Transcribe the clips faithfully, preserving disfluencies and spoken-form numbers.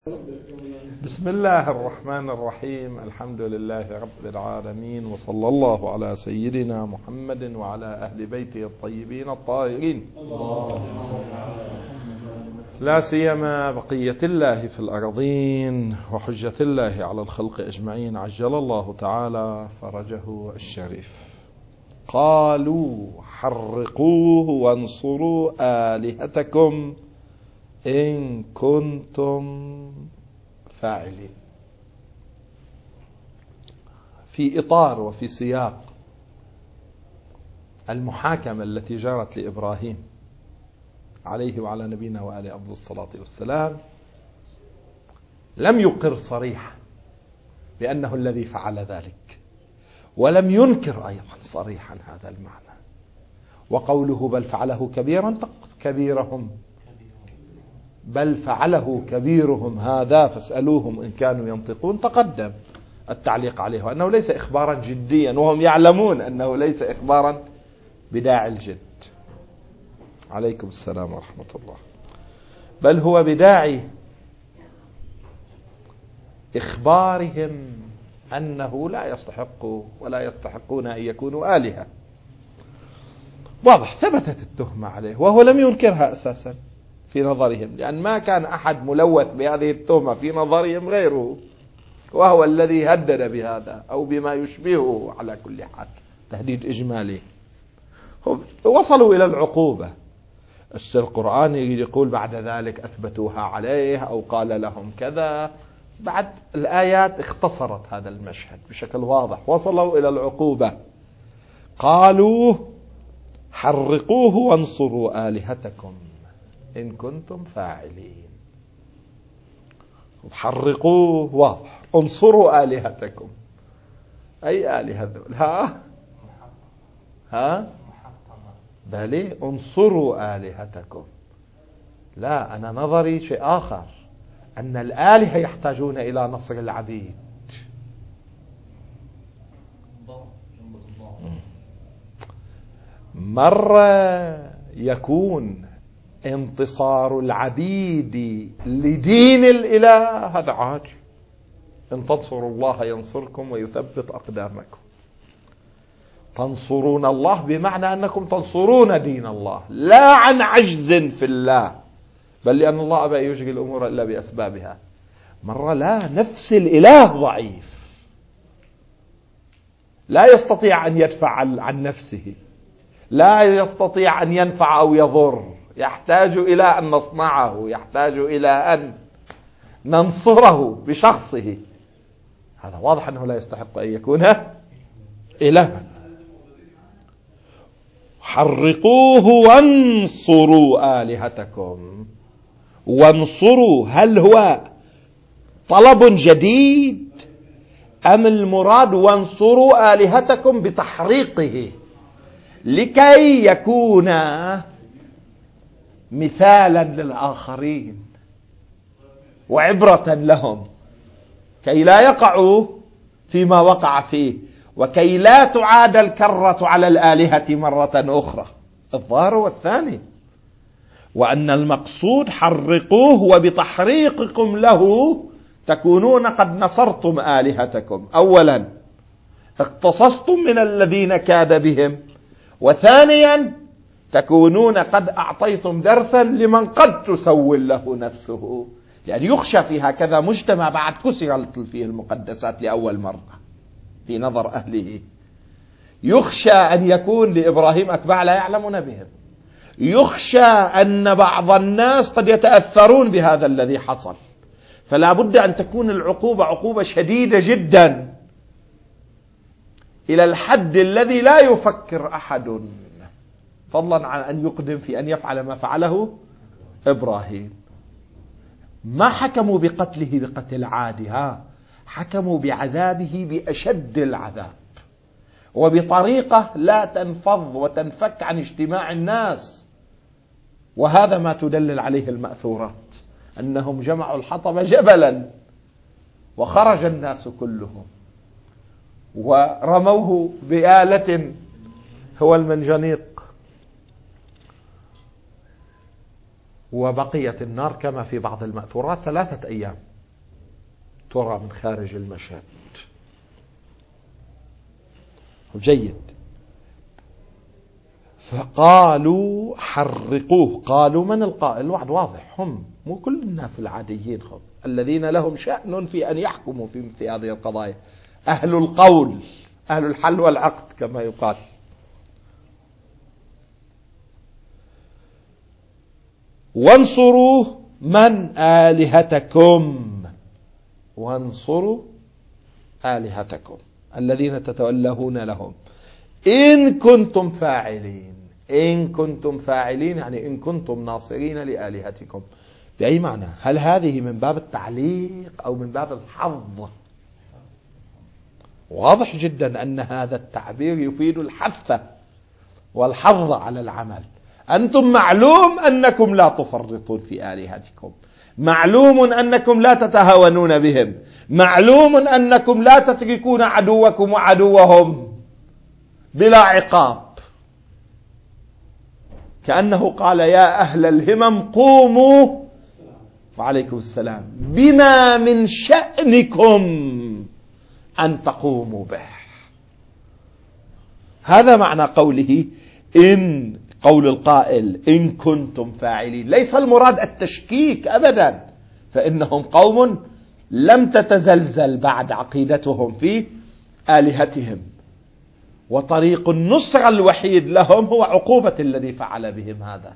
بسم الله الرحمن الرحيم. الحمد لله رب العالمين، وصلى الله على سيدنا محمد وعلى أهل بيته الطيبين الطاهرين، لا سيما بقية الله في الأرضين وحجة الله على الخلق أجمعين، عجل الله تعالى فرجه الشريف. قالوا حرقوه وانصروا آلهتكم إن كنتم فاعلين. في إطار وفي سياق المحاكمة التي جرت لإبراهيم عليه وعلى نبينا وآله أفضل الصلاة والسلام، لم يقر صريحا بأنه الذي فعل ذلك، ولم ينكر أيضا صريحا هذا المعنى. وقوله بل فعله كبيرا كبيرهم بل فعله كبيرهم هذا فاسألوهم إن كانوا ينطقون، تقدم التعليق عليه أنه ليس إخبارا جديا، وهم يعلمون أنه ليس إخبارا بداعي الجد. عليكم السلام ورحمة الله. بل هو بداعي إخبارهم أنه لا يستحق ولا يستحقون أن يكونوا آلهة. واضح، ثبتت التهمة عليه وهو لم ينكرها أساسا في نظرهم، لأن ما كان أحد ملوث بهذه التهمة في نظرهم غيره، وهو الذي هدد بهذا أو بما يشبهه. على كل حال تهديد إجمالي. وصلوا إلى العقوبة. القرآن يقول بعد ذلك أثبتوها عليه أو قال لهم كذا. بعد الآيات اختصرت هذا المشهد بشكل واضح. وصلوا إلى العقوبة. قالوا حرقوه وانصروا آلهتكم إن كنتم فاعلين. حرقوه واضح، انصروا آلهتكم. أي آلهة ذول؟ ها ها بلي انصروا آلهتكم. لا، أنا نظري شيء آخر، أن الآلهة يحتاجون إلى نصر العبيد. مرة يكون انتصار العبيد لدين الإله، هذا عاجل. إن تنصروا الله ينصركم ويثبت أقدامكم. تنصرون الله بمعنى أنكم تنصرون دين الله، لا عن عجز في الله، بل لأن الله أبى يجري الأمور إلا بأسبابها. مرة لا، نفس الإله ضعيف، لا يستطيع أن يدفع عن نفسه، لا يستطيع أن ينفع أو يضر، يحتاج إلى أن نصنعه، يحتاج إلى أن ننصره بشخصه. هذا واضح أنه لا يستحق أن يكون إلها. حرقوه وانصروا آلهتكم. وانصروا، هل هو طلب جديد أم المراد وانصروا آلهتكم بتحريقه لكي يكون مثالا للآخرين وعبرة لهم، كي لا يقعوا فيما وقع فيه، وكي لا تعاد الكرة على الآلهة مرة أخرى. الظاهر والثاني، وأن المقصود حرقوه وبتحريقكم له تكونون قد نصرتم آلهتكم. أولا اقتصصتم من الذين كاد بهم، وثانيا تكونون قد أعطيتم درسا لمن قد تسول له نفسه. يعني يخشى في هكذا مجتمع بعد كسرت فيه المقدسات لأول مرة في نظر أهله، يخشى أن يكون لإبراهيم أتباع لا يعلمون بهم، يخشى أن بعض الناس قد يتأثرون بهذا الذي حصل. فلا بد أن تكون العقوبة عقوبة شديدة جدا، إلى الحد الذي لا يفكر أحد، فضلا عن أن يقدم في أن يفعل ما فعله إبراهيم. ما حكموا بقتله بقتل عادي، ها حكموا بعذابه بأشد العذاب، وبطريقة لا تنفض وتنفك عن اجتماع الناس. وهذا ما تدلل عليه المأثورات، أنهم جمعوا الحطب جبلا وخرج الناس كلهم ورموه بآلة هو المنجنيق، وبقيت النار كما في بعض المأثورات ثلاثة أيام ترى من خارج المشهد. جيد. فقالوا حرقوه. قالوا من القائل؟ الوعد واضح، هم، مو كل الناس العاديين، هم الذين لهم شأن في أن يحكموا في مثل هذه القضايا، أهل القول، أهل الحل والعقد كما يقال. وانصروا من؟ آلهتكم. وانصروا آلهتكم الذين تتولون لهم إن كنتم فاعلين. إن كنتم فاعلين يعني إن كنتم ناصرين لآلهتكم. بأي معنى؟ هل هذه من باب التعليق أو من باب الحظ؟ واضح جدا أن هذا التعبير يفيد الحث والحظ على العمل. أنتم معلوم أنكم لا تفرطون في آلهتكم، معلوم أنكم لا تتهاونون بهم، معلوم أنكم لا تتركون عدوكم وعدوهم بلا عقاب. كأنه قال يا أهل الهمم قوموا، وعليكم السلام، بما من شأنكم أن تقوموا به. هذا معنى قوله إن، قول القائل إن كنتم فاعلين. ليس المراد التشكيك أبدا، فإنهم قوم لم تتزلزل بعد عقيدتهم في آلهتهم، وطريق النصر الوحيد لهم هو عقوبة الذي فعل بهم هذا.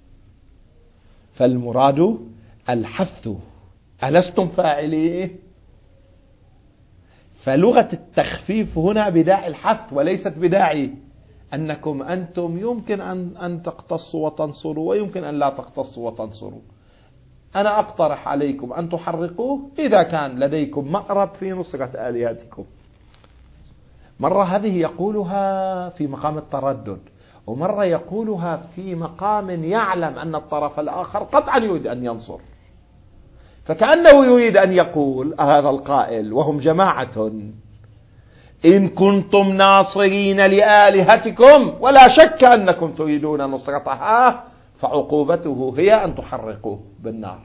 فالمراد الحث، ألستم فاعلين؟ فلغة التخفيف هنا بداعي الحث وليست بداعي أنكم أنتم يمكن أن أن تقتصوا وتنصروا ويمكن أن لا تقتصوا وتنصروا. أنا أقترح عليكم أن تحرقوه إذا كان لديكم مأرب في نصرة آلهتكم. مرة هذه يقولها في مقام التردد، ومرة يقولها في مقام يعلم أن الطرف الآخر قطعا يريد أن ينصر. فكأنه يريد أن يقول هذا القائل وهم جماعة إن كنتم ناصرين لآلهتكم ولا شك أنكم تريدون نصرتها فعقوبته هي أن تحرقوه بالنار.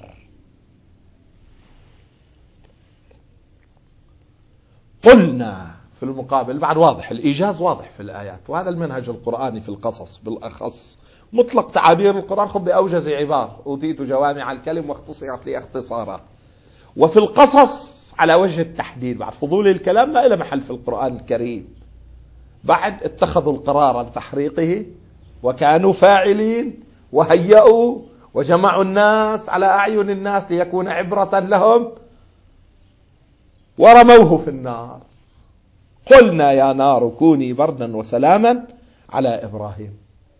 قلنا في المقابل، بعد واضح الإيجاز واضح في الآيات، وهذا المنهج القرآني في القصص بالأخص. مطلق تعابير القرآن خذ بأوجز عبار، أوتيت جوامع الكلم واختصرت لي اختصارا. وفي القصص على وجه التحديد، بعد فضول الكلام لا إلى محل في القرآن الكريم. بعد اتخذوا القرار بتحريقه وكانوا فاعلين وهيئوا وجمعوا الناس على أعين الناس ليكون عبرة لهم، ورموه في النار. قلنا يا نار كوني بردا وسلاما على إبراهيم.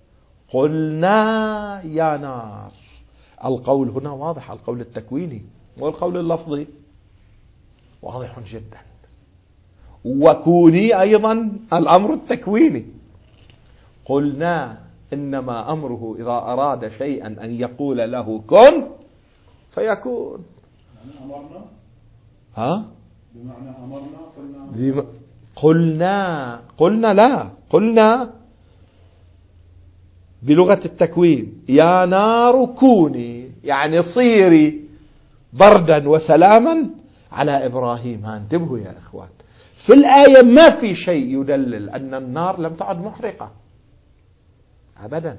قلنا يا نار، القول هنا واضح، القول التكويني والقول اللفظي واضح جدا. وكوني أيضا الأمر التكويني. قلنا إنما أمره إذا أراد شيئا أن يقول له كن فيكون. أمرنا ها؟ بمعنى أمرنا قلنا بم... قلنا قلنا لا قلنا بلغة التكوين يا نار كوني، يعني صيري بردا وسلاما على إبراهيم. ها انتبهوا يا إخوان، في الآية ما في شيء يدلل أن النار لم تعد محرقة أبدا،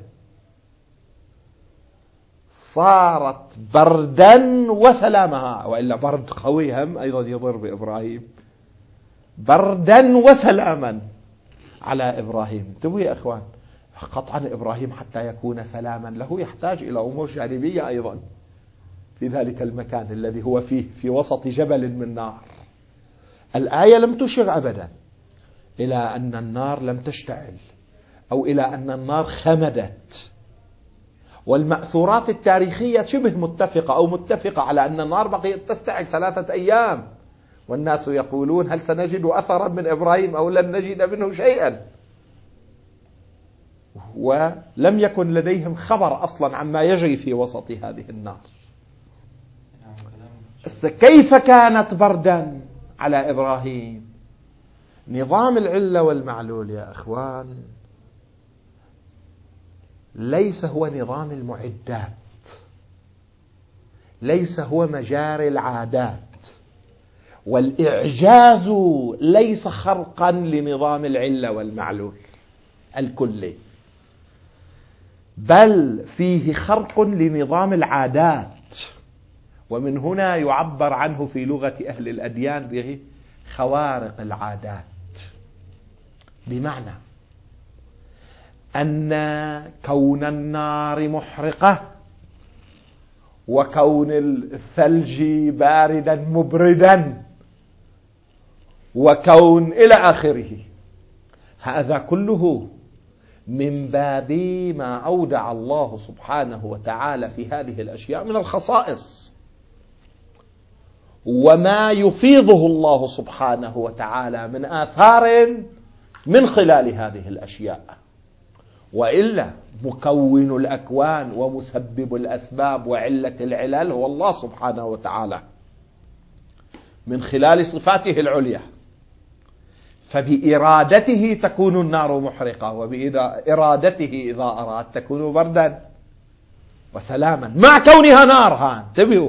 صارت بردا وسلامها، وإلا برد قوي هم أيضا يضر بإبراهيم. بردا وسلاما على إبراهيم. انتبهوا يا إخوان، قطعا إبراهيم حتى يكون سلاما له يحتاج إلى أمور جانبية أيضا في ذلك المكان الذي هو فيه في وسط جبل من نار. الآية لم تشر أبدا إلى أن النار لم تشتعل أو إلى أن النار خمدت. والمأثورات التاريخية شبه متفقة أو متفقة على أن النار بقيت تستعد ثلاثة أيام، والناس يقولون هل سنجد أثرا من إبراهيم أو لن نجد منه شيئا، ولم يكن لديهم خبر أصلا عما يجري في وسط هذه النار. كيف كانت بردا على إبراهيم؟ نظام العلة والمعلول يا أخوان ليس هو نظام المعدات، ليس هو مجاري العادات، والإعجاز ليس خرقا لنظام العلة والمعلول الكلي، بل فيه خرق لنظام العادات، ومن هنا يعبر عنه في لغة أهل الأديان به خوارق العادات، بمعنى أن كون النار محرقة وكون الثلج باردا مبردا وكون إلى آخره، هذا كله من باب ما أودع الله سبحانه وتعالى في هذه الأشياء من الخصائص، وما يفيضه الله سبحانه وتعالى من آثار من خلال هذه الأشياء. وإلا مكون الأكوان ومسبب الأسباب وعلة العلل هو الله سبحانه وتعالى من خلال صفاته العليا، فبإرادته تكون النار محرقة، وبإرادته إذا أراد تكون بردا وسلاما مع كونها نار. ها انتبهوا،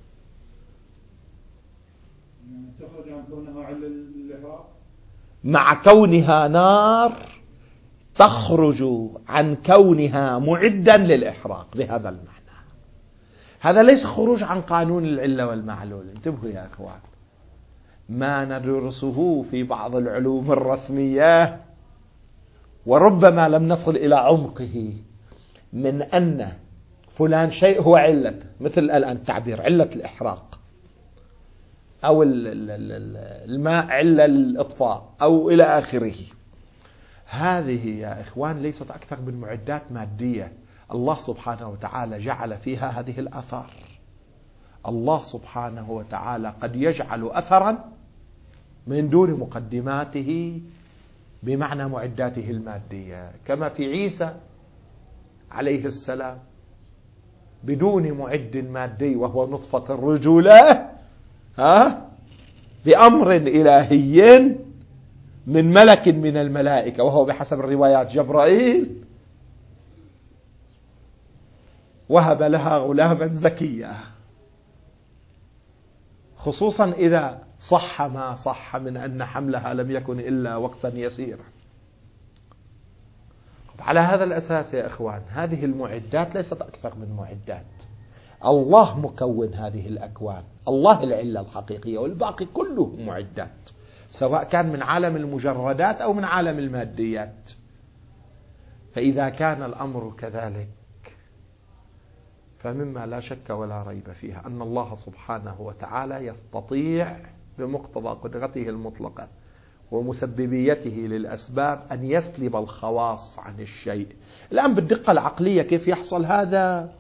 تخرج عن كونها علة الإحراق، مع كونها نار تخرج عن كونها معدا للإحراق بهذا المعنى. هذا ليس خروج عن قانون العلة والمعلول. انتبهوا يا أخوان، ما ندرسه في بعض العلوم الرسمية وربما لم نصل إلى عمقه من أن فلان شيء هو علة، مثل الآن التعبير علة الإحراق، أو الماء علة الإطفاء، أو إلى آخره. هذه يا إخوان ليست أكثر من معدات مادية الله سبحانه وتعالى جعل فيها هذه الآثار. الله سبحانه وتعالى قد يجعل أثرا من دون مقدماته بمعنى معداته المادية، كما في عيسى عليه السلام بدون معد مادي وهو نطفة الرجولة، ها بأمر إلهي من ملك من الملائكة، وهو بحسب الروايات جبرائيل، وهب لها غلاما زكيا، خصوصا إذا صح ما صح من أن حملها لم يكن إلا وقتا يسيرا. على هذا الأساس يا إخوان هذه المعدات ليست أكثر من معدات. الله مكون هذه الأكوان، الله العلة الحقيقية، والباقي كله معدات، سواء كان من عالم المجردات أو من عالم الماديات. فإذا كان الأمر كذلك فمما لا شك ولا ريب فيها أن الله سبحانه وتعالى يستطيع بمقتضى قدرته المطلقة ومسببيته للأسباب أن يسلب الخواص عن الشيء. الآن بالدقة العقلية كيف يحصل هذا؟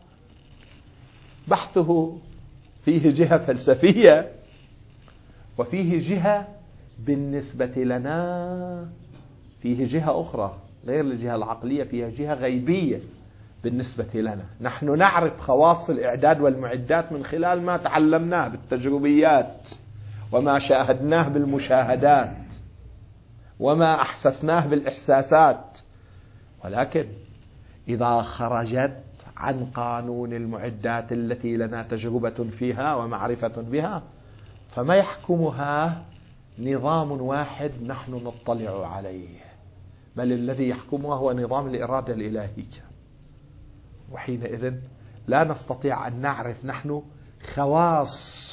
بحثه فيه جهة فلسفية، وفيه جهة بالنسبة لنا، فيه جهة أخرى غير الجهة العقلية، فيها جهة غيبية بالنسبة لنا. نحن نعرف خواص الإعداد والمعدات من خلال ما تعلمناه بالتجربيات، وما شاهدناه بالمشاهدات، وما أحسسناه بالإحساسات. ولكن إذا خرجت عن قانون المعدات التي لنا تجربة فيها ومعرفة بها، فما يحكمها نظام واحد نحن نطلع عليه، بل الذي يحكمها هو نظام الإرادة الإلهية. وحينئذ لا نستطيع أن نعرف نحن خواص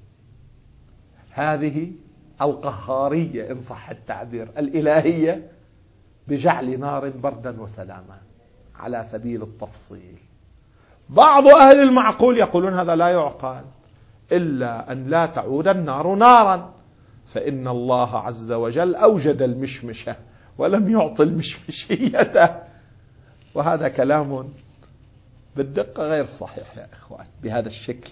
هذه القهارية إن صح التعبير الإلهية بجعل نار بردا وسلاما على سبيل التفصيل. بعض أهل المعقول يقولون هذا لا يعقل إلا أن لا تعود النار نارا، فإن الله عز وجل أوجد المشمشة ولم يعطي المشمشية. وهذا كلام بالدقة غير صحيح يا إخوان بهذا الشكل،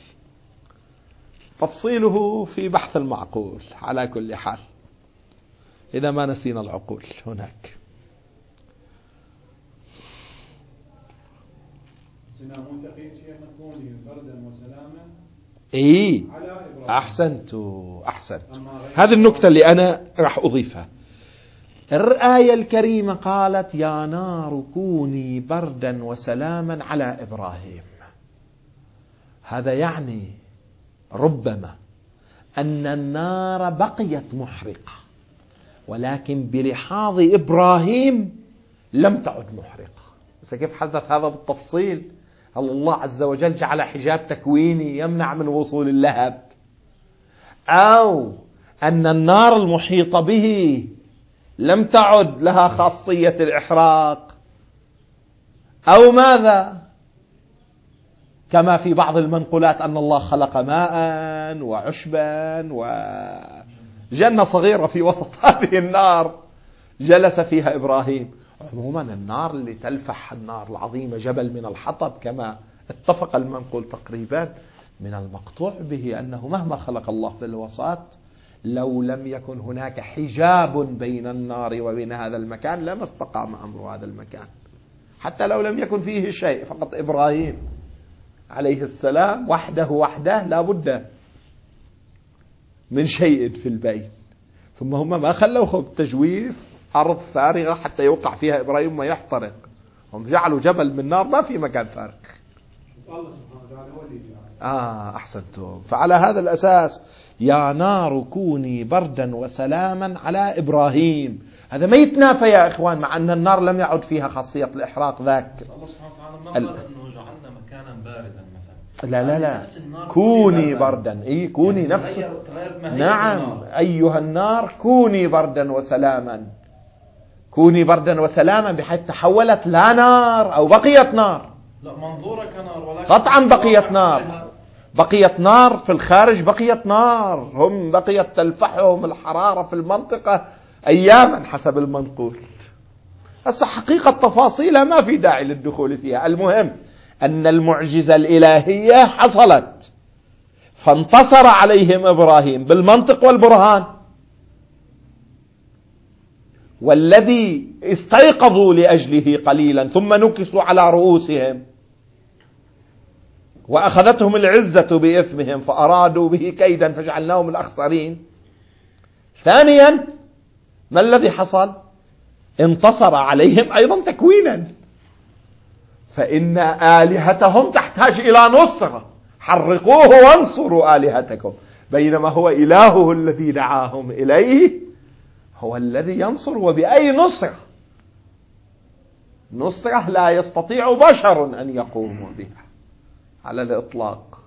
تفصيله في بحث المعقول. على كل حال إذا ما نسينا العقول هناك إيه أحسنت أحسنت هذه النكتة اللي أنا راح أضيفها. الآية الكريمة قالت يا نار كوني بردا وسلاما على إبراهيم. هذا يعني ربما أن النار بقيت محرقة، ولكن بلحاظ إبراهيم لم تعد محرقة. بس كيف حدث هذا بالتفصيل؟ الله عز وجل جعل حجاب تكويني يمنع من وصول اللهب، أو أن النار المحيطة به لم تعد لها خاصية الإحراق، أو ماذا؟ كما في بعض المنقولات أن الله خلق ماء وعشبا وجنة صغيرة في وسط هذه النار جلس فيها إبراهيم. عموما النار اللي تلفح النار العظيمة جبل من الحطب، كما اتفق المنقول تقريبا، من المقطوع به أنه مهما خلق الله في الوسط لو لم يكن هناك حجاب بين النار وبين هذا المكان لما استقام أمر هذا المكان، حتى لو لم يكن فيه شيء، فقط إبراهيم عليه السلام وحده وحده لا بد من شيء في البيت. ثم هم ما خلوه بتجويف أرض فارغة حتى يوقع فيها إبراهيم ويحترق، هم جعلوا جبل من نار ما في مكان فارغ. آه أحسنتم. فعلى هذا الأساس يا نار كوني بردا وسلاما على إبراهيم، هذا ما يتنافى يا إخوان، مع أن النار لم يعد فيها خاصية الإحراق ذاك. الله سبحانه وتعالى ما قال أنه جعلنا مكانا باردا مثلا، لا لا لا كوني بردا، إيه كوني يعني نفسه. نعم أيها النار كوني بردا وسلاما، كوني بردا وسلاما، بحيث تحولت لا نار أو بقيت نار. لا منظورة كنار، ولكن قطعا بقيت نار، بقيت نار في الخارج، بقيت نار، هم بقيت تلفحهم الحرارة في المنطقة أياما حسب المنقول. هسه حقيقة تفاصيلها ما في داعي للدخول فيها، المهم أن المعجزة الإلهية حصلت، فانتصر عليهم إبراهيم بالمنطق والبرهان، والذي استيقظوا لأجله قليلا ثم نكسوا على رؤوسهم وأخذتهم العزة بإثمهم فأرادوا به كيدا فجعلناهم الأخسرين. ثانيا ما الذي حصل؟ انتصر عليهم أيضا تكوينا، فإن آلهتهم تحتاج إلى نصرة، حرقوه وانصروا آلهتكم، بينما هو إلهه الذي دعاهم إليه هو الذي ينصر. وبأي نصرة؟ نصرة لا يستطيع بشر أن يقوموا بها على الإطلاق.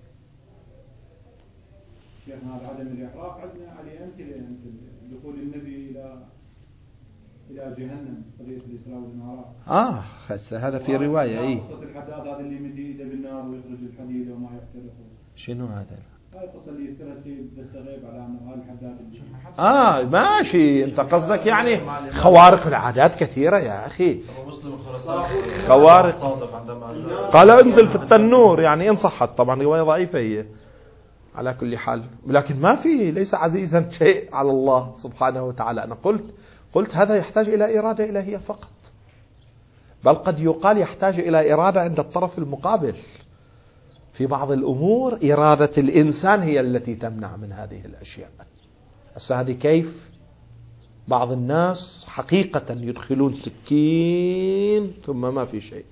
شيخنا هذا عدم الإحراق عندنا عليه أمثلة، دخول النبي إلى إلى جهنم قضية الإسراء والمعراج. آه خاصة هذا في رواية. إيه قصة الحداد هذا اللي يمد إيده بالنار ويخرج الحديد وما يحترق. شنو هذا؟ هاي القصة اللي يذكرها سيد بستغيب على أنه هذا الحداد. آه ماشي، أنت قصدك يعني خوارق العادات كثيرة يا أخي. خوارق قال انزل في التنور، يعني إن صحت، طبعا رواية ضعيفة هي على كل حال، لكن ما في، ليس عزيزا شيء على الله سبحانه وتعالى. أنا قلت قلت هذا يحتاج إلى إرادة إلهية فقط، بل قد يقال يحتاج إلى إرادة عند الطرف المقابل. في بعض الأمور إرادة الإنسان هي التي تمنع من هذه الأشياء. هسه هذه كيف؟ بعض الناس حقيقة يدخلون سكين ثم ما في شيء،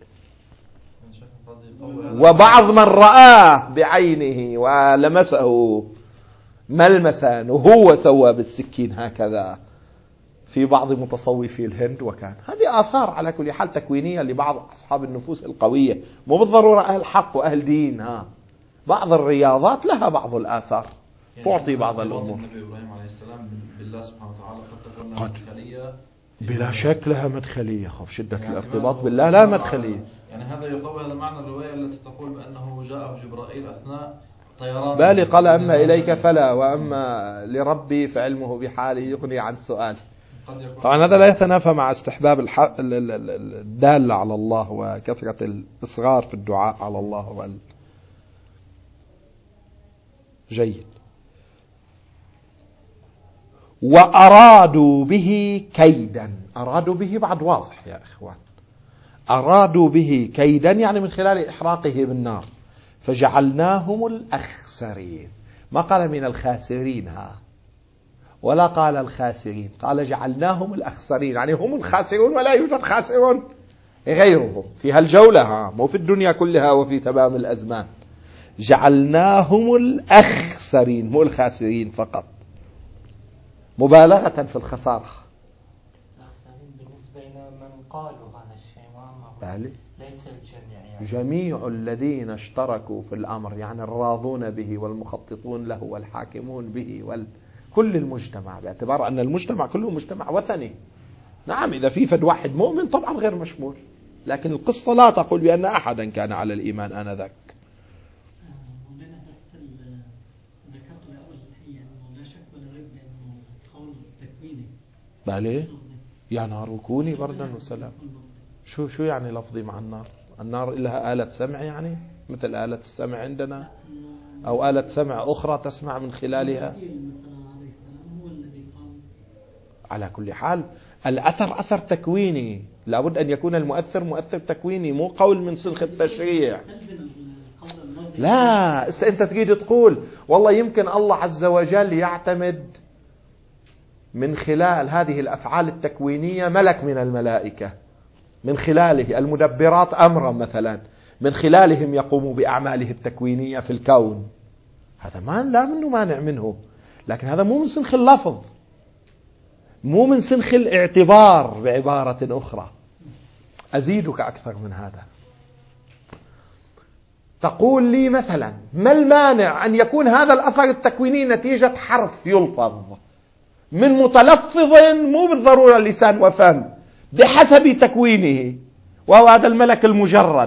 وبعض من رآه بعينه ولمسه ملمسا وهو سوى بالسكين هكذا في بعض متصوفي الهند، وكان هذه آثار على كل حال تكوينية لبعض أصحاب النفوس القوية، مو بالضرورة أهل حق وأهل دين. ها بعض الرياضات لها بعض الآثار يعني تعطي بعض الأمور. النبي إبراهيم عليه السلام بالله سبحانه وتعالى قد تكون لها مدخلية، بلا شك لها مدخلية، خف شدة يعني الارتباط بالله لا مدخلية. يعني هذا يقوي هذا المعنى الرواية التي تقول بأنه جاءه جبرائيل أثناء طيران، بالي قال أما إليك فلا وأما لربي فعلمه بحاله يغني عن سؤال. طبعا هذا لا يتنافى مع استحباب الدالة على الله وكثرة الإصغار في الدعاء على الله وال جيد. وأرادوا به كيدا، أرادوا به بعد واضح يا إخوان، أرادوا به كيدا يعني من خلال إحراقه بالنار، فجعلناهم الأخسرين. ما قال من الخاسرين ها، ولا قال الخاسرين، قال جعلناهم الأخسرين، يعني هم الخاسرون ولا يوجد خاسرون غيرهم في هالجولة، ها مو في الدنيا كلها وفي تمام الأزمان. جعلناهم الأخسرين مو الخاسرين فقط، مبالغة في الخسارة. الأخسرين بالنسبة إلى من قالوا هذا الشيء وأمروا، ليس الجميع يعني. جميع الذين اشتركوا في الأمر، يعني الراضون به والمخططون له والحاكمون به وال... كل المجتمع، باعتبار أن المجتمع كله مجتمع وثني. نعم إذا في فد واحد مؤمن طبعا غير مشمول، لكن القصة لا تقول بأن أحدا كان على الإيمان آنذاك. بالي يا نار كوني بردا وسلام. شو شو يعني لفظي مع النار؟ النار لها آلة سمع، يعني مثل آلة السمع عندنا، أو آلة سمع أخرى تسمع من خلالها. على كل حال الأثر أثر تكويني، لابد أن يكون المؤثر مؤثر تكويني، مو قول من سلخ التشريع. لا أنت تجي تقول والله يمكن الله عز وجل يعتمد من خلال هذه الأفعال التكوينية ملك من الملائكة، من خلاله المدبرات أمرا مثلا، من خلالهم يقوم بأعماله التكوينية في الكون. هذا ما لا منه مانع منه، لكن هذا مو من سنخ اللفظ، مو من سنخ الاعتبار. بعبارة أخرى أزيدك أكثر من هذا، تقول لي مثلا ما المانع أن يكون هذا الأثر التكويني نتيجة حرف يلفظ من متلفظ مو بالضرورة لسان وفم بحسب تكوينه، وهو هذا الملك المجرد.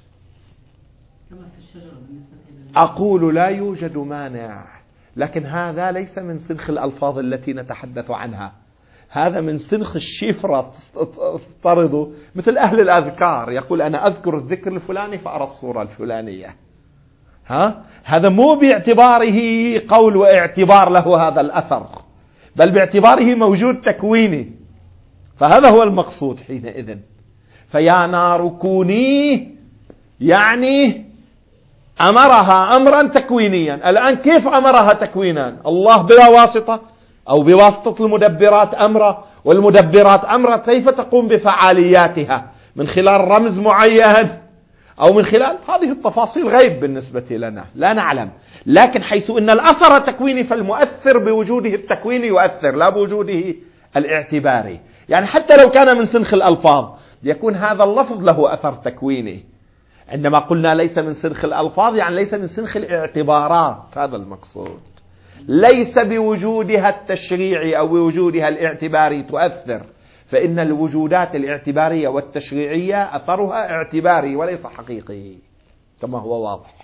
أقول لا يوجد مانع، لكن هذا ليس من سنخ الألفاظ التي نتحدث عنها، هذا من سنخ الشفرة. تفترضوا مثل أهل الأذكار، يقول أنا أذكر الذكر الفلاني فأرى الصورة الفلانية. ها؟ هذا مو باعتباره قول واعتبار له هذا الأثر، بل باعتباره موجود تكويني. فهذا هو المقصود حينئذ. فيا نار كوني يعني أمرها أمرا تكوينيا. الآن كيف أمرها تكوينا؟ الله بلا واسطة أو بواسطة المدبرات أمرا، والمدبرات أمرا كيف تقوم بفعالياتها؟ من خلال رمز معين أو من خلال هذه التفاصيل غيب بالنسبة لنا لا نعلم. لكن حيث أن الأثر تكويني فالمؤثر بوجوده التكويني يؤثر لا بوجوده الاعتباري. يعني حتى لو كان من سنخ الألفاظ يكون هذا اللفظ له أثر تكويني. عندما قلنا ليس من سنخ الألفاظ يعني ليس من سنخ الاعتبارات، هذا المقصود. ليس بوجودها التشريعي أو بوجودها الاعتباري تؤثر، فإن الوجودات الاعتبارية والتشريعية أثرها اعتباري وليس حقيقي كما هو واضح.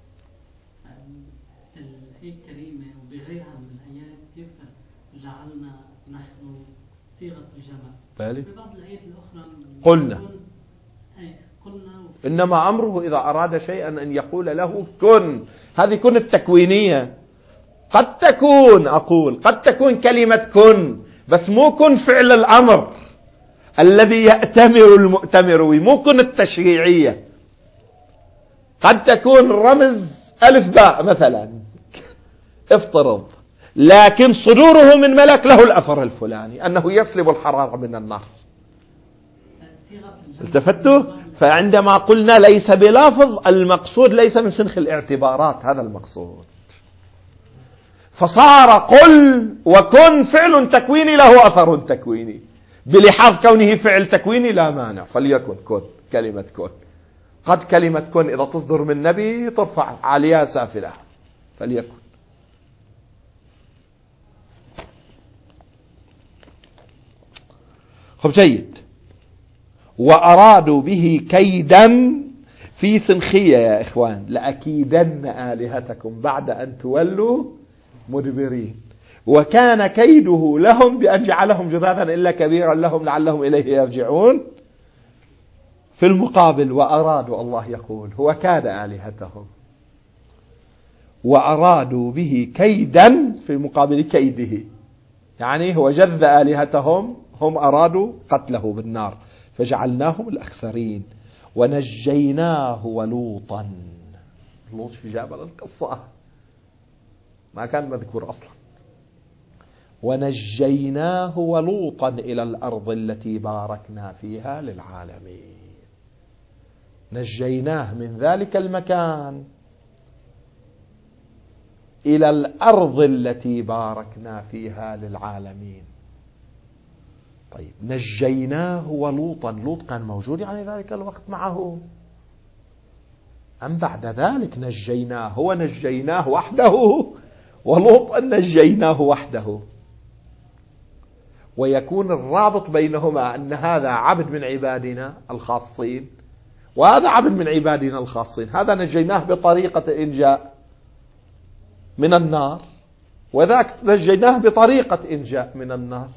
الآية الكريمة وبغيرها من الآيات كيف جعلنا نحن صيغة الجمع. بالي في بعض الآيات الأخرى قلنا قلنا إنما أمره إذا أراد شيئا أن يقول له كن. هذه كن التكوينية. قد تكون أقول قد تكون كلمة كن، بس مو كن فعل الأمر الذي يأتمر المؤتمر، مو كن التشريعية. قد تكون رمز ألف باء مثلا افترض، لكن صدوره من ملك له الأثر الفلاني أنه يسلب الحرارة من النار. التفتوا؟ فعندما قلنا ليس بلافظ المقصود ليس من سنخ الاعتبارات، هذا المقصود. فصار قل وكن فعل تكويني له أثر تكويني، بلحاظ كونه فعل تكويني لا مانع فليكن كن كلمة كن. قد كلمة كن إذا تصدر من نبي ترفع عالية سافلة فليكن. خب جيد. وأرادوا به كيدا في سنخية يا إخوان، لأكيدن آلهتكم بعد أن تولوا مدبرين، وكان كيده لهم بأن جعلهم جذاذا إلا كبيرا لهم لعلهم إليه يرجعون. في المقابل وأرادوا، الله يقول هو كاد آلهتهم وأرادوا به كيدا في مقابل كيده، يعني هو جذ آلهتهم، هم أرادوا قتله بالنار فجعلناهم الأخسرين ونجيناه ولوطا. لوط في جبل القصة ما كان مذكور أصلا. ونجيناه ولوطا إلى الأرض التي باركنا فيها للعالمين. نجيناه من ذلك المكان إلى الأرض التي باركنا فيها للعالمين. طيب نجيناه ولوطا، لوط كان موجود يعني ذلك الوقت معه أم بعد ذلك نجيناه؟ ونجيناه وحده ولوطا نجيناه وحده. ويكون الرابط بينهما أن هذا عبد من عبادنا الخاصين وهذا عبد من عبادنا الخاصين، هذا نجيناه بطريقة إنجاء من النار وذاك نجيناه بطريقة إنجاء من النار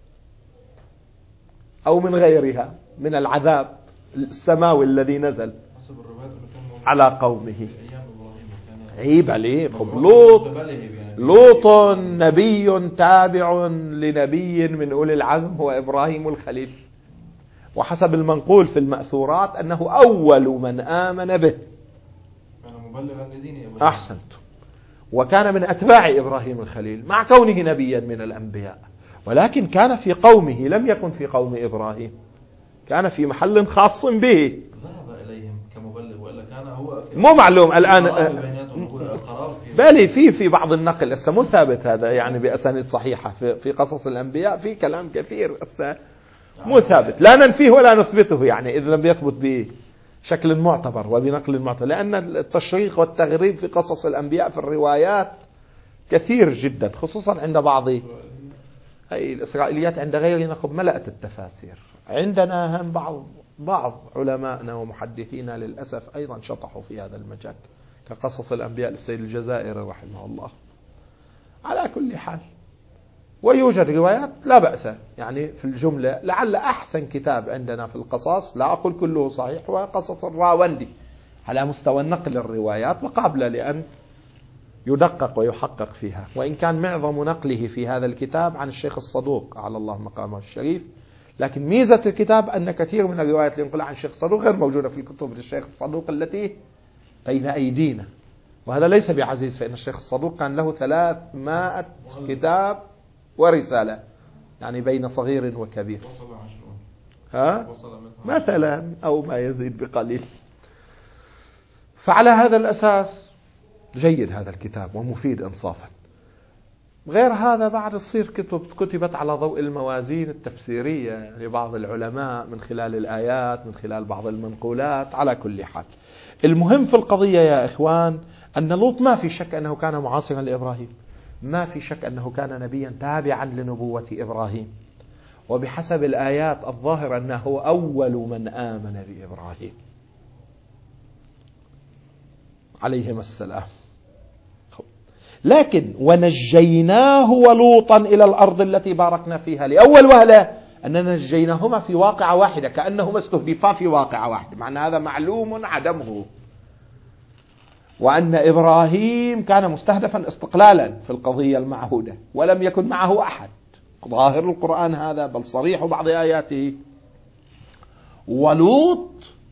أو من غيرها من العذاب السماوي الذي نزل على قومه. عيب عليه لوط، لوط نبي تابع لنبي من أولي العزم هو إبراهيم الخليل، وحسب المنقول في المأثورات أنه أول من آمن به. أحسنت. وكان من أتباع إبراهيم الخليل مع كونه نبيا من الأنبياء، ولكن كان في قومه لم يكن في قوم إبراهيم، كان في محل خاص به. ذهب إليهم كمبلغ وإلا كان هو مو معلوم الآن. بل في في بعض النقل هسه مو ثابت هذا يعني بأسانيد صحيحة في في قصص الأنبياء، في كلام كثير هسه مو ثابت، لا ننفيه ولا نثبته يعني إذا لم يثبت بشكل معتبر وبنقل معتبر، لأن التشريق والتغريب في قصص الأنبياء في الروايات كثير جدا، خصوصا عند بعض هي الإسرائيليات، عند غيرنا قد ملأت التفاسير. عندنا هم بعض بعض علمائنا ومحدثينا للأسف أيضا شطحوا في هذا المجال كقصص الأنبياء للسيد الجزائري رحمه الله. على كل حال ويوجد روايات لا بأس يعني في الجملة. لعل أحسن كتاب عندنا في القصص، لا أقول كله صحيح، هو قصص الراوندي على مستوى نقل الروايات وقابلة لأن يدقق ويحقق فيها، وإن كان معظم نقله في هذا الكتاب عن الشيخ الصدوق على الله مقامه الشريف، لكن ميزة الكتاب أن كثير من الروايات اللي ينقلها عن الشيخ الصدوق غير موجودة في الكتب الشيخ الصدوق التي بين أيدينا، وهذا ليس بعزيز، فإن الشيخ الصدوق كان له ثلاثمائة كتاب ورسالة يعني بين صغير وكبير، ها مثلا أو ما يزيد بقليل. فعلى هذا الأساس جيد هذا الكتاب ومفيد إنصافا. غير هذا بعد تصير كتب كتبت على ضوء الموازين التفسيرية يعني بعض العلماء من خلال الآيات من خلال بعض المنقولات. على كل حال المهم في القضية يا إخوان أن لوط ما في شك أنه كان معاصرا لإبراهيم، ما في شك أنه كان نبيا تابعا لنبوة إبراهيم، وبحسب الآيات الظاهرة أنه أول من آمن بإبراهيم عليهما السلام. لكن ونجيناه ولوطا إلى الأرض التي باركنا فيها، لأول وهلة أننا نجيناهما في واقعة واحدة كأنهما استهدفا في واقعة واحدة، معنى هذا معلوم عدمه، وأن إبراهيم كان مستهدفا استقلالا في القضية المعهودة ولم يكن معه أحد، ظاهر القرآن هذا بل صريح بعض آياته. ولوط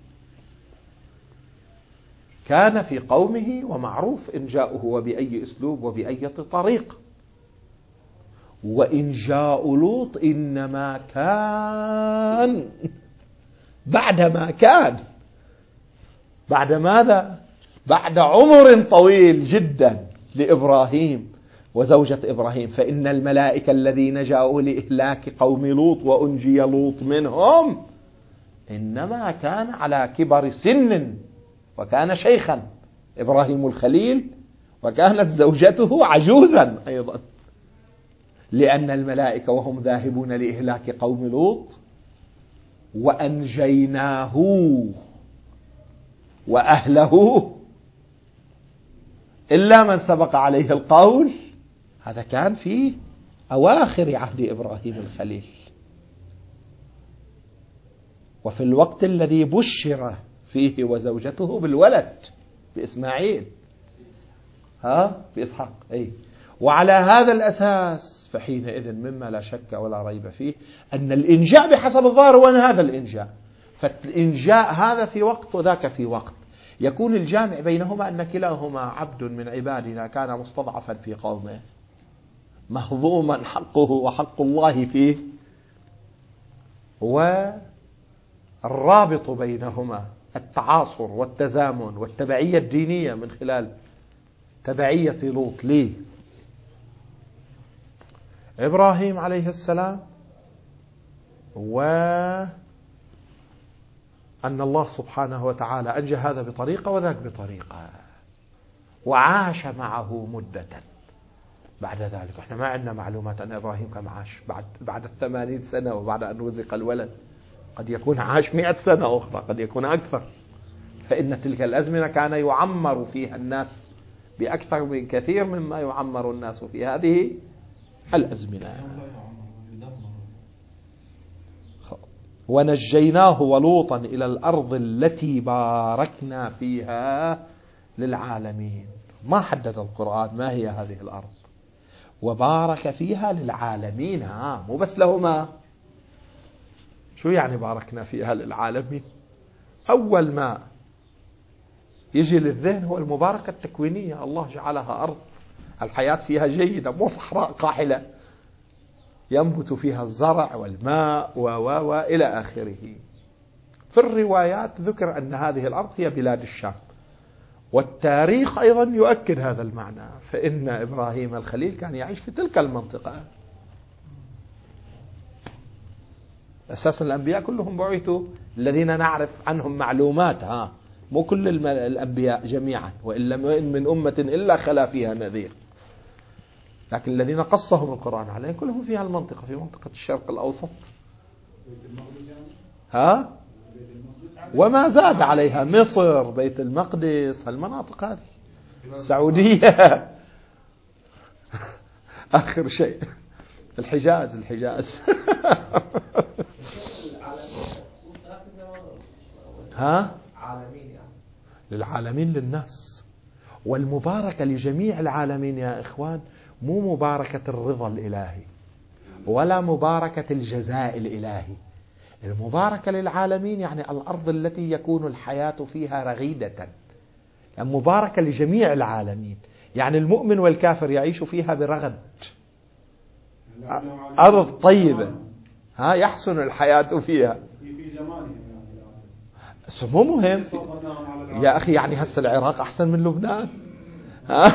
كان في قومه ومعروف إنجاؤه وبأي أسلوب وبأي طريق، وإنجاء لوط إنما كان بعدما كان بعد ماذا؟ بعد عمر طويل جدا لإبراهيم وزوجة إبراهيم، فإن الملائكة الذين جاءوا لإهلاك قوم لوط وأنجي لوط منهم إنما كان على كبر سن، وكان شيخا إبراهيم الخليل، وكانت زوجته عجوزا أيضا، لأن الملائكة وهم ذاهبون لإهلاك قوم لوط وأنجيناه وأهله إلا من سبق عليه القول، هذا كان في أواخر عهد إبراهيم الخليل، وفي الوقت الذي بشر فيه وزوجته بالولد بإسماعيل، ها بإسحاق أي. وعلى هذا الأساس فحينئذ مما لا شك ولا ريب فيه أن الإنجاء بحسب الظاهر هو هذا الإنجاء، فالإنجاء هذا في وقت وذاك في وقت، يكون الجامع بينهما أن كلاهما عبد من عبادنا كان مستضعفا في قومه مهضوما حقه وحق الله فيه، والرابط بينهما التعاصر والتزامن والتبعية الدينية من خلال تبعية لوط. ليه؟ إبراهيم عليه السلام وأن الله سبحانه وتعالى أنجى هذا بطريقة وذاك بطريقة، وعاش معه مدة. بعد ذلك احنا ما عندنا معلومات أن إبراهيم كم عاش بعد بعد الثمانين سنة وبعد أن رزق الولد. قد يكون عاش مئة سنة أخرى، قد يكون أكثر. فإن تلك الأزمنة كان يعمر فيها الناس بأكثر من كثير مما يعمر الناس في هذه الأزمنة. ونجيناه ولوطا إلى الأرض التي باركنا فيها للعالمين. ما حدد القرآن ما هي هذه الأرض، وبارك فيها للعالمين. ها مو بس لهما. شو يعني باركنا فيها للعالمين؟ أول ما يجي للذهن هو المباركة التكوينية. الله جعلها أرض الحياة فيها جيدة، مو صحراء قاحلة ينبت فيها الزرع والماء و و وإلى آخره. في الروايات ذكر أن هذه الأرض هي بلاد الشام، والتاريخ أيضا يؤكد هذا المعنى. فإن إبراهيم الخليل كان يعيش في تلك المنطقة. أساسا الأنبياء كلهم بعثوا الذين نعرف عنهم معلومات. ها مو كل الأنبياء جميعا، وإن لم يؤن من أمة إلا خلا فيها نذير. لكن الذين قصهم القرآن عليهم كلهم في هالمنطقة، في منطقة الشرق الأوسط. ها وما زاد عليها مصر، بيت المقدس، هالمناطق هذه، السعودية. آخر شيء الحجاز. الحجاز ها للعالمين، للناس. والمباركة لجميع العالمين يا إخوان، مو مباركة الرضا الإلهي ولا مباركة الجزاء الإلهي. المباركة للعالمين يعني الأرض التي يكون الحياة فيها رغيدة، يعني مباركة لجميع العالمين. يعني المؤمن والكافر يعيش فيها برغد. أرض طيبة ها يحسن الحياة فيها. مو مهم يا أخي، يعني هسه العراق أحسن من لبنان. ها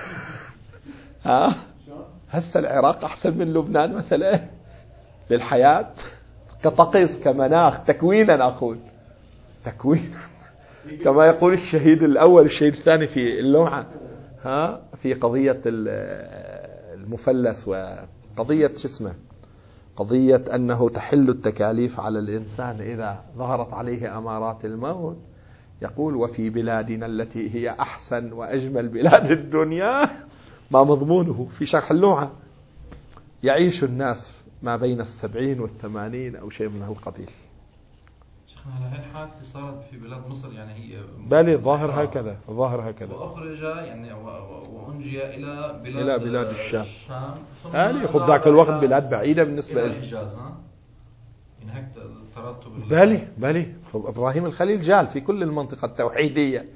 ها هسه العراق أحسن من لبنان مثلا للحياة كطقس كمناخ تكوينا. أقول تكوين كما يقول الشهيد الأول الشهيد الثاني في اللوعة، ها في قضية المفلس وقضية شو اسمه قضية أنه تحل التكاليف على الإنسان إذا ظهرت عليه أمارات الموت. يقول وفي بلادنا التي هي أحسن وأجمل بلاد الدنيا، ما مضمونه في شرح اللوعة، يعيش الناس ما بين السبعين والثمانين أو شيء من هالقبيل. شيخنا هلا هاي الحادثة صارت في بلاد مصر، يعني هي بالي الظاهر هكذا، الظاهر هكذا، وأخرج يعني وأنجي إلى بلاد إلى بلاد الشام. يعني خذ ذاك الوقت بلاد بعيدة بالنسبة إلى الحجاز. ها يعني هيك ترتب. بالي بالي إبراهيم الخليل جال في كل المنطقة التوحيدية.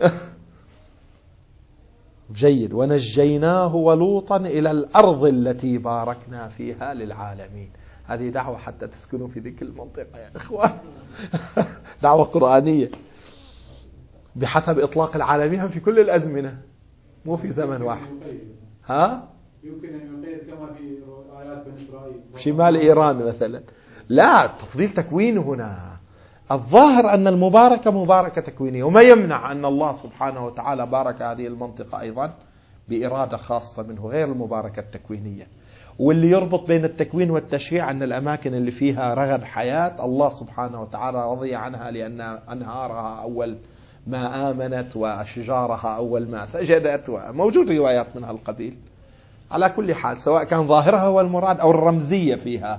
جيد. ونجيناه ولوطا إلى الأرض التي باركنا فيها للعالمين. هذه دعوة حتى تسكنوا في ذيك المنطقة يا إخوان. دعوة قرآنية بحسب إطلاق العالمين في كل الأزمنة، مو في زمن واحد. ها يمكن أن يقيد كما في آيات بني إسرائيل شمال إيران مثلا. لا، تفضيل تكوين هنا. الظاهر أن المباركة مباركة تكوينية، وما يمنع أن الله سبحانه وتعالى بارك هذه المنطقة أيضا بإرادة خاصة منه غير المباركة التكوينية. واللي يربط بين التكوين والتشريع أن الأماكن اللي فيها رغد حياة الله سبحانه وتعالى رضي عنها لأن أنهارها أول ما آمنت وشجارها أول ما سجدت، وموجود روايات من هالقبيل. على كل حال سواء كان ظاهرها هو المراد أو الرمزية فيها،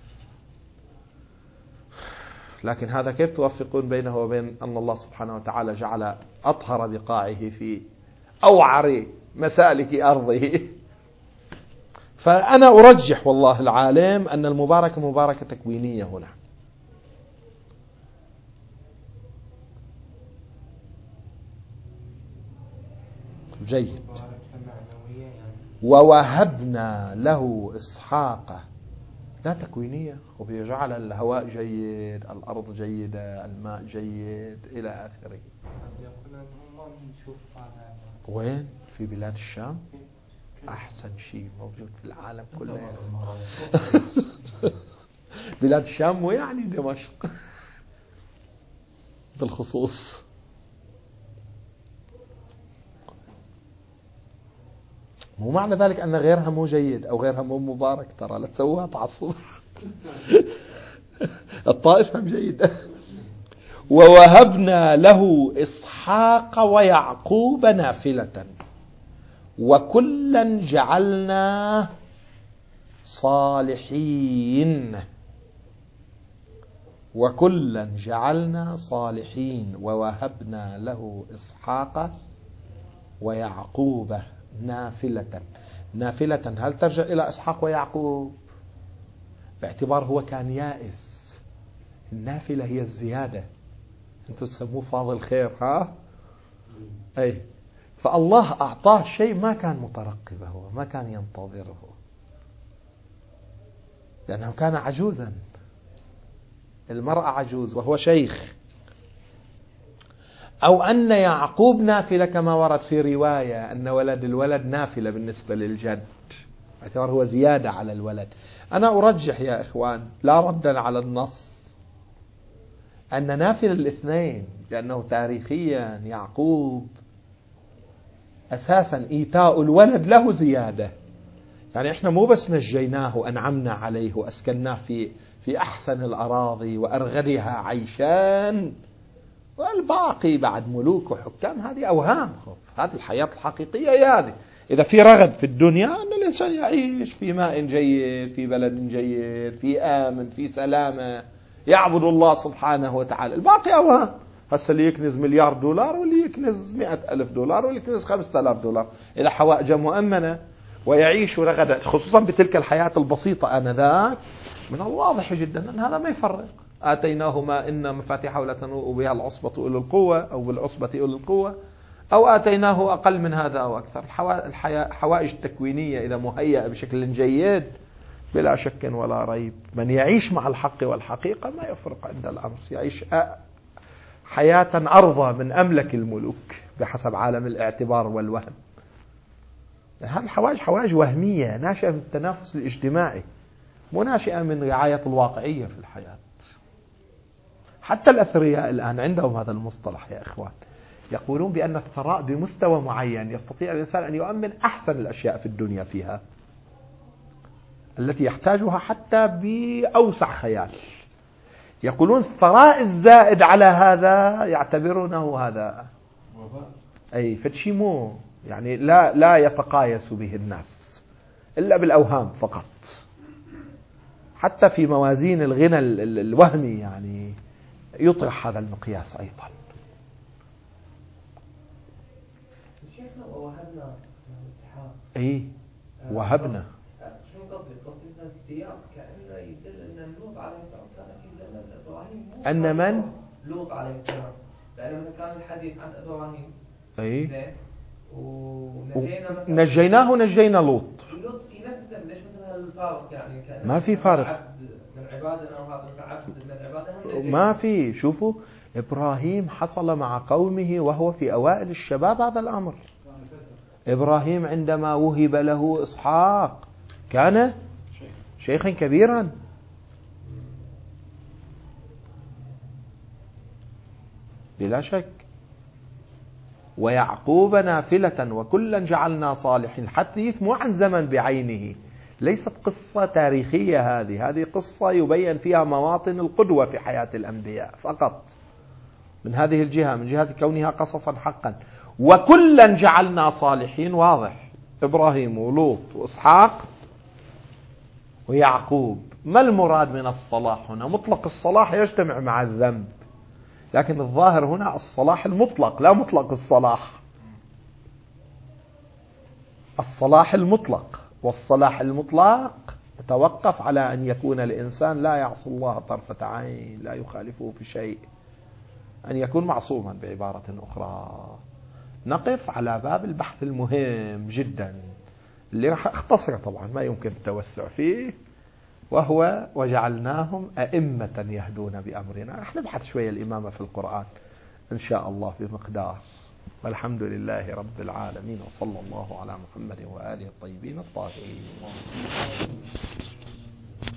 لكن هذا كيف توفقون بينه وبين أن الله سبحانه وتعالى جعل أطهر بقاعه في أوعر مسالك أرضه. فأنا أرجح والله العالم أن المباركة مباركة تكوينية هنا. جيد. ووهبنا له إسحاق، لا تكوينية، وجعل الهواء جيد، الأرض جيدة، الماء جيد إلى آخره. وين في بلاد الشام أحسن شيء موجود في العالم كله. بلاد الشام مو يعني دمشق بالخصوص. مو معنى ذلك أن غيرها مو جيد أو غيرها مو مبارك، ترى لا تسويها تعصب. الطائف هم جيدة. ووهبنا له إسحاق ويعقوب نافلة وكلا جعلنا صالحين وكلا جعلنا صالحين ووهبنا له إسحاق ويعقوب نافلة. نافلة هل ترجع إلى إسحاق ويعقوب؟ باعتبار هو كان يائس. النافلة هي الزيادة، أنتم تسموه فاضل خير، ها؟ أي فالله أعطاه شيء ما كان مترقبه، هو ما كان ينتظره، لأنه كان عجوزا، المرأة عجوز وهو شيخ. أو أن يعقوب نافلة كما ورد في رواية أن ولد الولد نافلة بالنسبة للجد، باعتبار هو زيادة على الولد. أنا أرجح يا إخوان لا ردا على النص أن نافل الاثنين، لأنه تاريخيا يعقوب أساسا إيتاء الولد له زيادة. يعني إحنا مو بس نجيناه وأنعمنا عليه وأسكناه في في أحسن الأراضي وأرغدها عيشان، والباقي بعد ملوك وحكام هذه أوهام. هذه الحياة الحقيقية هي هذه. إذا في رغد في الدنيا أن الإنسان يعيش في ماء جيد، في بلد جيد، في آمن، في سلامة، يعبد الله سبحانه وتعالى. الباقي أوهام. هسه اللي يكنز مليار دولار واللي يكنز مئة ألف دولار واللي يكنز خمسة آلاف دولار، إذا حوائجه مؤمنة ويعيش رغدا خصوصا بتلك الحياة البسيطة آنذاك، من الواضح جدا أن هذا ما يفرق. آتيناه ما إن مفاتيحه لا تنوء بها العصبة أولي القوة أو بالعصبة أولي القوة، أو آتيناه أقل من هذا أو أكثر. الحوائج التكوينية إذا مهيئة بشكل جيد بلا شك ولا ريب، من يعيش مع الحق والحقيقة ما يفرق عند الأمر، يعيش حياة أرضى من أملك الملوك بحسب عالم الاعتبار والوهم. هذه الحوائج حوائج وهمية ناشئة من التنافس الاجتماعي، مو ناشئة من رعاية الواقعية في الحياة. حتى الأثرياء الآن عندهم هذا المصطلح يا إخوان، يقولون بأن الثراء بمستوى معين يستطيع الإنسان أن يؤمن أحسن الأشياء في الدنيا فيها التي يحتاجها حتى بأوسع خيال. يقولون الثراء الزائد على هذا يعتبرونه هذا أي فتشيمو، يعني لا لا يتقايس به الناس إلا بالأوهام فقط. حتى في موازين الغنى الوهمي يعني يطرح هذا المقياس أيضا. شيخنا ووهبنا إسحاق. أي وهبنا. شو قصدي؟ قصدي السياق كأنه يدل أن لوط عليه السلام كان في زمن إبراهيم. أن من؟ لوط عليه السلام، لأنه كان الحديث عن إبراهيم. أي. ونجينا نجيناه ونجينا لوط. لوط في نفس الزمن، ليش مثلا الفارق يعني؟ ما في فارق. من عبادنا وهذا عبد من عبادنا. ما في. شوفوا إبراهيم حصل مع قومه وهو في أوائل الشباب هذا الأمر. إبراهيم عندما وهب له إسحاق كان شيخا كبيرا. بلا شك. ويعقوب نافلة وكلا جعلنا صالحين. حديث مو عن زمن بعينه، ليست قصة تاريخية، هذه هذه قصة يبين فيها مواطن القدوة في حياة الأنبياء فقط. من هذه الجهة، من جهة كونها قصصا حقا. وكلا جعلنا صالحين واضح، إبراهيم ولوط وإسحاق ويعقوب. ما المراد من الصلاح هنا؟ مطلق الصلاح يجتمع مع الذنب، لكن الظاهر هنا الصلاح المطلق لا مطلق الصلاح. الصلاح المطلق، والصلاح المطلق يتوقف على أن يكون الإنسان لا يعصي الله طرفة عين، لا يخالفه في شيء، أن يكون معصوما بعبارة أخرى. نقف على باب البحث المهم جدا اللي راح أختصره طبعا ما يمكن التوسع فيه، وهو وجعلناهم أئمة يهدون بأمرنا. راح نبحث شوية الإمامة في القرآن إن شاء الله بمقدار والحمد لله رب العالمين، وصلى الله على محمد وآله الطيبين الطاهرين.